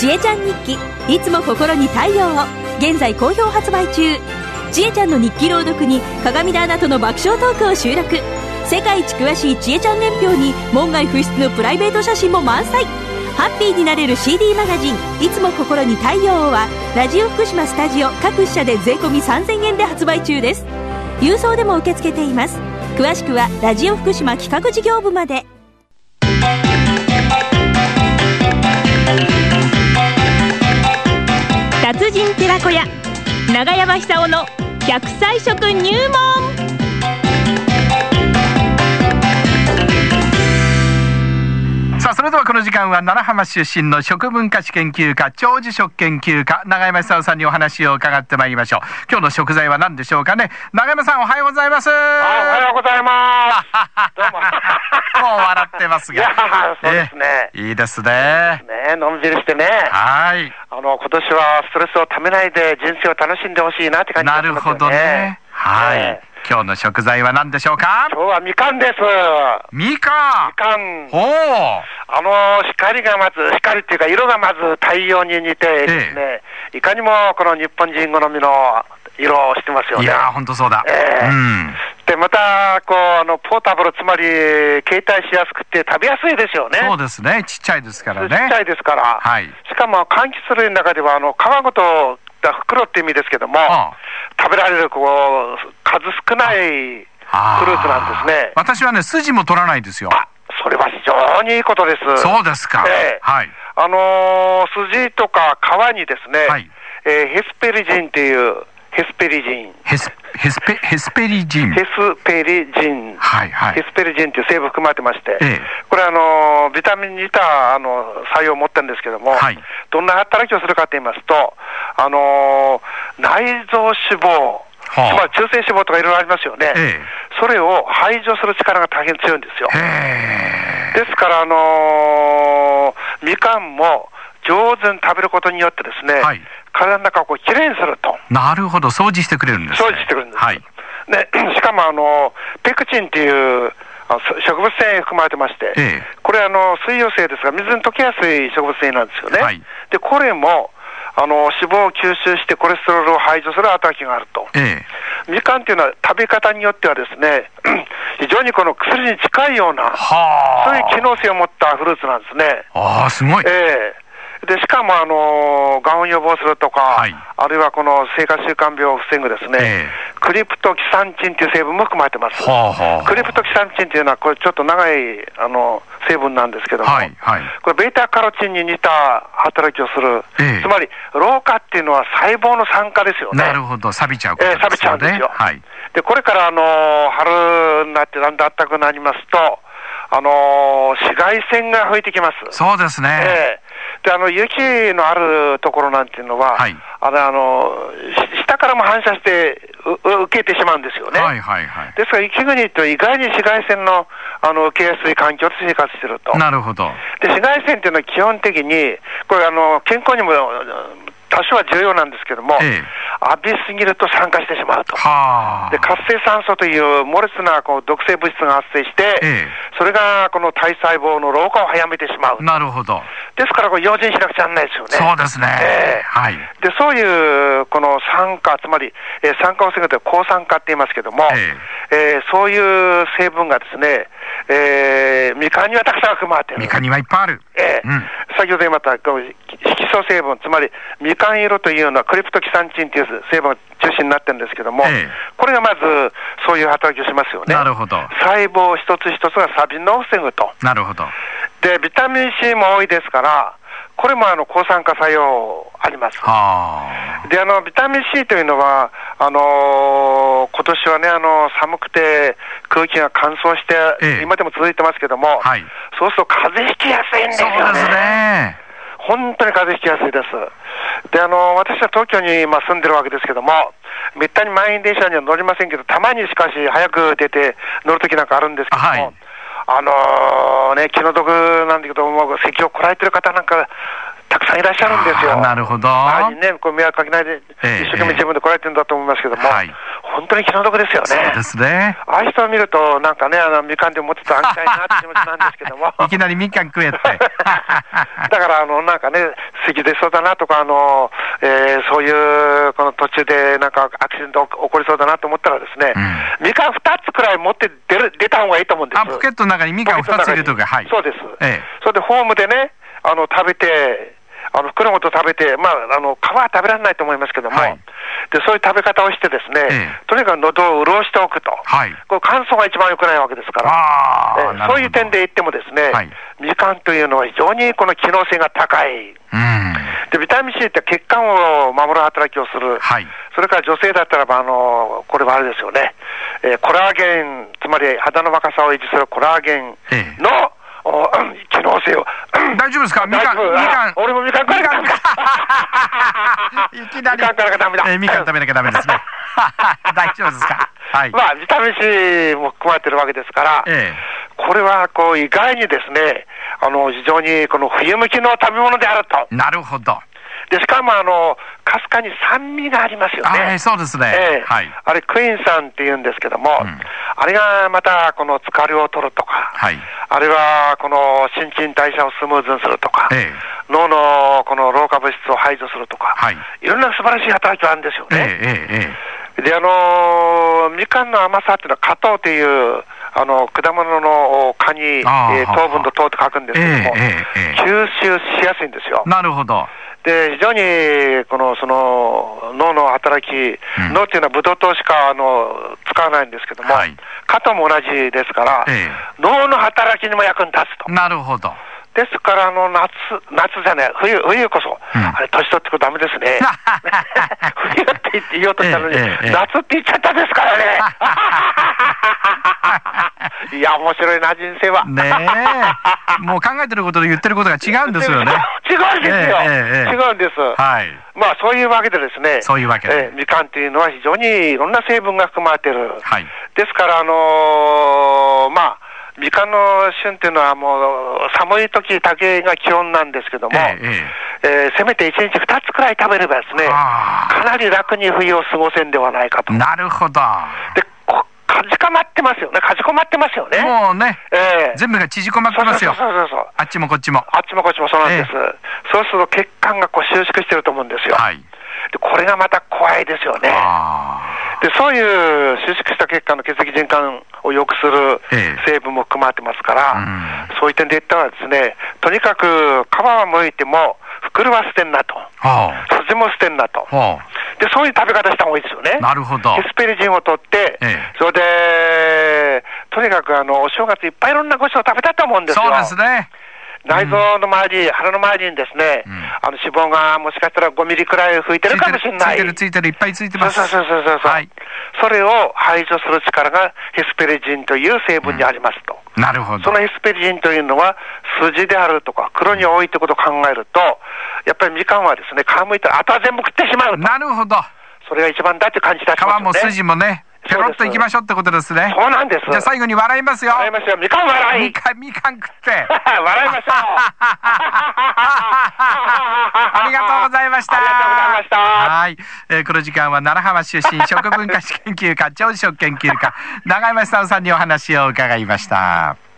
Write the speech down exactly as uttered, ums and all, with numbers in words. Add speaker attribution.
Speaker 1: ちえちゃん日記、いつも心に太陽を、現在好評発売中。ちえちゃんの日記朗読に鏡田アナとの爆笑トークを収録。世界一詳しいちえちゃん年表に門外不出のプライベート写真も満載。ハッピーになれる シーディー マガジン、いつも心に太陽をはラジオ福島スタジオ各社で税込みさんぜんえんで発売中です。郵送でも受け付けています。詳しくはラジオ福島企画事業部まで。達人寺子屋長山久夫の百歳食入門。
Speaker 2: さあ、それではこの時間は奈良浜出身の食文化史研究家、長寿食研究家、長山久夫さんにお話を伺ってまいりましょう。今日の食材は何でしょうかね。長山さん、おはようございます。お
Speaker 3: はようございます。どうも。
Speaker 2: もう笑ってますが。
Speaker 3: いや、そうですね。
Speaker 2: いいですね。
Speaker 3: ね、のんびりしてね。
Speaker 2: はい。
Speaker 3: あの、今年はストレスをためないで人生を楽しんでほしいなって感じがしますよね。
Speaker 2: なるほどね。はい。ね、今日の食材は何でしょうか。
Speaker 3: 今日はみかんです。
Speaker 2: みかん。
Speaker 3: みかん。
Speaker 2: おお。
Speaker 3: あの光がまず光っていうか色がまず太陽に似てですね、ええ、いかにもこの日本人好みの色をしてますよね。
Speaker 2: いやー、本当そうだ。
Speaker 3: えー、
Speaker 2: うん。
Speaker 3: でまたこうあのポータブル、つまり携帯しやすくて食べやすいですよね。
Speaker 2: そうですね。ちっちゃいですからね。
Speaker 3: ちっちゃいですから。
Speaker 2: はい。
Speaker 3: しかも柑橘類の中ではあの皮ごと袋って意味ですけども、ああ食べられるこう数少ないフルーツなんですね。
Speaker 2: 私はね、筋も取らないですよ。
Speaker 3: あ、それは非常にいいことです。
Speaker 2: そうですか。
Speaker 3: えー、
Speaker 2: はい。
Speaker 3: あのー、筋とか皮にですね、はい、えー、ヘスペリジンっていうヘスペリジン
Speaker 2: ヘスヘスペヘスペリジン
Speaker 3: ヘスペリジン、
Speaker 2: はいはい、
Speaker 3: ヘスペリジンっていう成分含まれてまして、ええ、これあのビタミンに似たあの作用を持ってるんですけども、はい、どんな働きをするかと言いますと、あの内臓脂肪、つまり中性脂肪とかいろいろありますよね、ええ、それを排除する力が大変強いんですよ。ですから、あのー、みかんも上手に食べることによってですね、はい、体の中をこうきれいにすると。
Speaker 2: なるほど、掃除してくれるんですね。
Speaker 3: 掃除してくれるんです、
Speaker 2: はい、
Speaker 3: でしかもあのペクチンっていう植物繊維含まれてまして、ええ、これあの水溶性ですが水に溶けやすい植物繊維なんですよね、はい、でこれもあの脂肪を吸収してコレステロールを排除する働きがあると、ええ、みかんっていうのは食べ方によってはですね非常にこの薬に近いようなそういう機能性を持ったフルーツなんですね。
Speaker 2: ああ、すごい。
Speaker 3: ええ、でしかも、あのー、がんを予防するとか、はい、あるいはこの生活習慣病を防ぐですね、えー、クリプトキサンチンという成分も含まれてます。はあはあ、クリプトキサンチンというのはこれちょっと長いあの成分なんですけども、はいはい、これベータカロチンに似た働きをする、えー、つまり老化っていうのは細胞の酸化ですよね。
Speaker 2: なるほど、錆びちゃうことですよね。
Speaker 3: えー、錆びちゃうんですよ。はい、でこれから、あのー、春になってだんだん暖かくなりますと、あのー、紫外線が吹いてきます。
Speaker 2: そうですね。
Speaker 3: えーであの雪のあるところなんていうのは、はい、あのあの下からも反射してう受けてしまうんですよね。はいはいはい、ですから雪国と意外に紫外線のあの受けやすい環境で生活していると。
Speaker 2: なるほど。
Speaker 3: で紫外線っていうのは基本的にこれあの健康にも多少は重要なんですけども、ええ、浴びすぎると酸化してしまうと。はで活性酸素という猛烈なこう毒性物質が発生して、ええ、それがこの体細胞の老化を早めてしまう。
Speaker 2: なるほど。
Speaker 3: ですからこれ用心しなくちゃならないですよね。
Speaker 2: そうですね、えーはい、
Speaker 3: でそういうこの酸化、つまり、えー、酸化を防ぐという抗酸化って言いますけども、えーえー、そういう成分がですね、えー、みかんにはたくさん含まれている。
Speaker 2: みかんにはいっぱいある、
Speaker 3: えーうん、先ほど言いました色素成分、つまりみかん色というのはクリプトキサンチンという成分が中心になってるんですけども、えー、これがまずそういう働きをしますよね。
Speaker 2: なるほど。細
Speaker 3: 胞一つ一つが錆びるのを防ぐと。
Speaker 2: なるほど。
Speaker 3: でビタミン C も多いですから、これもあの抗酸化作用あります。はであのビタミン C というのはあのー、今年はねあの寒くて空気が乾燥して、ええ、今でも続いてますけども、はい、そうすると風邪ひきやすいんですよね。
Speaker 2: そうですね。
Speaker 3: 本当に風邪ひきやすいです。であの私は東京に、まあ、住んでるわけですけども、めったに満員電車には乗りませんけど、たまにしかし早く出て乗るときなんかあるんですけども、はい、あのー、ね、気の毒なんだけども、咳をこらえてる方なんかたくさんいらっしゃるんですよ。
Speaker 2: なるほど。
Speaker 3: 周りにね、こう迷惑かけないで、えー、一生懸命自分でこらえてるんだと思いますけども、はい、 本当に気の毒ですよね。
Speaker 2: そうですね。
Speaker 3: ああいう人を見ると、なんかね、あのみかんでもうちょっとあげたいなって気持ちなんですけども。
Speaker 2: いきなりみかん食えって。だ
Speaker 3: から、あの、なんかね、杉出そうだなとか、あの、えー、そういう、この途中でなんかアクシデント起こりそうだなと思ったらですね、うん、みかんふたつくらい持って出る、出た方がいいと思うんです。
Speaker 2: あ、ポケットの中にみかんふたつ入れるとか、はい。
Speaker 3: そうです。
Speaker 2: ええ、
Speaker 3: それでホームでね、あの、食べて、あの袋ごと食べて、まあ、あの皮は食べられないと思いますけども、はい、でそういう食べ方をしてですね、ええ、とにかく喉を潤しておくと、はい、これ乾燥が一番良くないわけですから、えー、そういう点で言ってもですね、はい、みかんというのは非常にこの機能性が高い、うん、でビタミン C って血管を守る働きをする、はい、それから女性だったらばあのこれはあれですよね、えー、コラーゲン、つまり肌の若さを維持するコラーゲンの、ええお機能性を
Speaker 2: 大丈夫ですか？みかん、みかん、
Speaker 3: 俺もみかんからダメだ。
Speaker 2: いきなり
Speaker 3: みかんからがダメだ。
Speaker 2: えー、みかん食べなきゃダメですね。大丈夫ですか？はい。
Speaker 3: まあビタミン C も含まれてるわけですから、えー、これはこう意外にですね、あの非常にこの冬向きの食べ物であると。
Speaker 2: なるほど。
Speaker 3: でしかもあのかすかに酸味がありますよね。
Speaker 2: あ、そうですね、
Speaker 3: えーはい、あれクイーン酸っていうんですけども、うん、あれがまたこの疲れを取るとか、はい、あれはこの新陳代謝をスムーズにするとか、えー、脳のこの老化物質を排除するとか、はい、いろんな素晴らしい働きがあるんですよね。えーえー、であのみかんの甘さっていうのは果糖っていうあの果物の果に、えー、糖分と糖って書くんですけども、えーえー、吸収しやすいんですよ。
Speaker 2: なるほど。
Speaker 3: で非常にこのその脳の働き、うん、脳っていうのはブドウ糖しかあの使わないんですけども、はい、果糖も同じですから、ええ、脳の働きにも役に立つと。
Speaker 2: なるほど。
Speaker 3: ですからあの夏、夏じゃない、冬、冬こそ、うん、あれ、年取ってくるとダメですね。冬って言おうとしたのに、ええええ、夏って言っちゃったですからね。いや、面白いな、人生は。
Speaker 2: ねえ。もう考えてることと言ってることが違うんですよね。
Speaker 3: 違うんですよ。ええええ、違うんです。はい。まあ、そういうわけでですね、
Speaker 2: そういうわけで、
Speaker 3: えー、みかんっていうのは非常にいろんな成分が含まれている。はい。ですから、あのー、まあ、みかんの旬っていうのはもう寒い時だけが気温なんですけども、えええー、せめていちにちふたつくらい食べればですね、かなり楽に冬を過ごせんではないかと。
Speaker 2: なるほど。
Speaker 3: でかじかまってますよね。かじこまってますよね。
Speaker 2: もうね、えー、全部が縮こまってますよ。
Speaker 3: そうそうそうそう。
Speaker 2: あっちもこっちも。
Speaker 3: あっちもこっちもそうなんです。えー、そうすると血管がこう収縮してると思うんですよ。はい。でこれがまた怖いですよね。でそういう収縮した血管の血液循環を良くする成分も含まれてますから、えーうん、そういう点で言ったらですね、とにかく皮は剥いても袋は捨てんなと、筋も捨てんなと、でそういう食べ方した方がいいですよね。
Speaker 2: なるほど。
Speaker 3: ヘスペリジンを取って、ええ、それでとにかくあのお正月いっぱいいろんなごちそうを食べたと思うんですよ。
Speaker 2: そうですね。
Speaker 3: 内臓の周り、うん、腹の周りにですね、うん、あの脂肪がもしかしたらごミリくらい浮いてるかもしれない。
Speaker 2: ついてるついてるいっぱいついてます。
Speaker 3: そうそうそうそうそう、はい、それを排除する力がヘスペリジンという成分にありますと、
Speaker 2: うん、なるほど。
Speaker 3: そのヘスペリジンというのは筋であるとか黒に多いということを考えると、やっぱりみかんはですね、皮むいたらあとは全部食ってしまうと。
Speaker 2: なるほど。
Speaker 3: それが一番だって感じたしますよね。
Speaker 2: 皮も筋もね、ペロッといきましょうってことですね。
Speaker 3: そうなんです。
Speaker 2: じゃあ最後に笑いますよ。
Speaker 3: 笑いますよ。みかん笑い。
Speaker 2: みかん、みかん食って。笑い
Speaker 3: ましょう。
Speaker 2: ありがとうございました。
Speaker 3: ありがとうございました。
Speaker 2: はい。えー、この時間は奈良浜出身食文化史研究家、長寿食研究家、永山久夫さんにお話を伺いました。